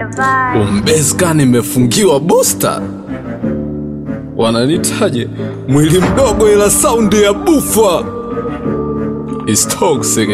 Umbeska nimefungiwa booster. Wananitaje mwili mdogo ila sound ya bufa. It's toxic.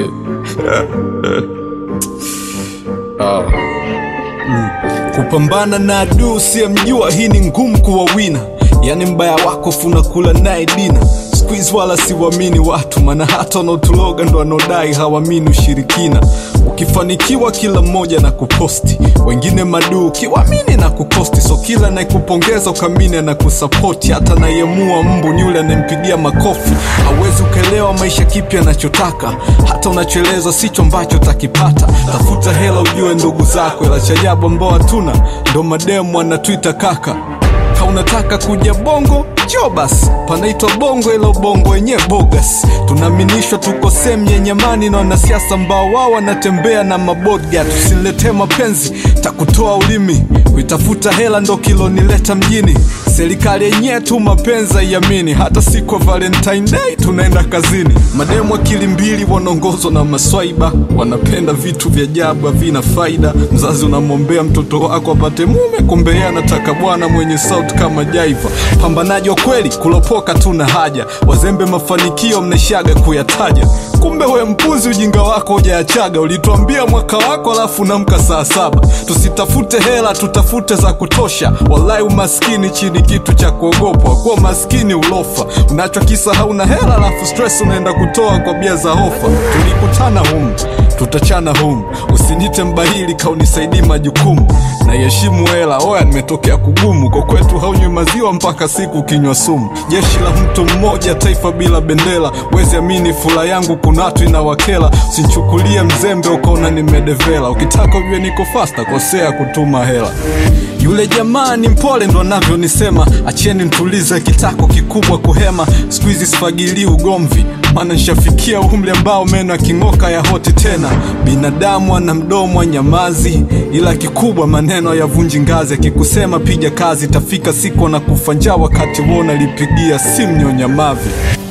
Kupambana na adui usiyemjua, hii ni ngumu kuwa wina. Yani mbaya wako funa kula naye dina. Squeeze wala siwamini watu, maana hata wanaotuloga ndo wanaodai hawamini ushirikina. Ukifanikiwa kila mmoja na kuposti, wengine madu kiwamini na kukosti. So kila naikupongeza ukamini na kusapoti. Hata nayemua mbu ni yule anempigia makofi. Hawezi ukaelewa maisha kipi anachotaka, hata unachoelezwa sicho ambacho utakipata. Tafuta hela ujue ndugu zako, ila cha ajabu ambao hatuna ndo mademu anatuita kaka. Unataka kuja bongo, njoo basi. Panaitwa bongo ila bongo wenye bogus. Tunaaminishwa tuko sehemu yenye amani na wanasiasa ambao wao wanatembea na mabodga. Tusilete mapenzi, takutoa ulimi. Kuitafuta hela ndo kilonileta mjini. Serikali yenyewe tu mapenzi haiamini. Hata siku Valentine Day tunaenda kazini. Mademu akili mbili wanaongozwa na maswaiba. Wanapenda vitu vya ajabu havina faida. Mzazi unamwombea mtoto wako apate mume, kumbe yeye anataka bwana mwenye sauti kama jaiva. Pambanaji wa kweli kulopoka tuna haja. Wazembe mafanikio mneshaga kuyataja. Kumbe we mpuzi ujinga wako hujaachaga. Ulituambia mwaka wako alafu namka saa 7. Tusitafute hela tutafute za kutosha. Wallahi umaskini chini kitu cha kuogopwa. Kuwa maskini ulofa. Unachokisa hauna hela alafu stress unaenda kutoa kwa bia za hofa. Tulikutana humu, tutachana humu. Usinite mbahili kaunisaidii majukumu. Na yeshimu hela, oya nimetokea kugumu. Kwa kwetu haunywi maziwa mpaka siku kinywa sumu. Jeshi la mtu mmoja, taifa bila bendera. Wezi amini fula yangu kuna watu inawakela. Usinchukulie mzembe ukaona nimedevela. Ukitaka ujue niko faster, kosea kutuma hela. Yule jamaa ni mpole ndo anavyo nisema. Acheni nitulize kitako kikubwa kuhema. Squeeze sifagili ugomvi, maana nishafikia umri ambao meno yakingoka ya hoti tena. Binadamu ana mdomo wa nyamazi, ila kikubwa maneno yavunji ngazi. Akikusema piga kazi, tafika siku na kufa njaa wakati wona lipigia simu nyonyamavi.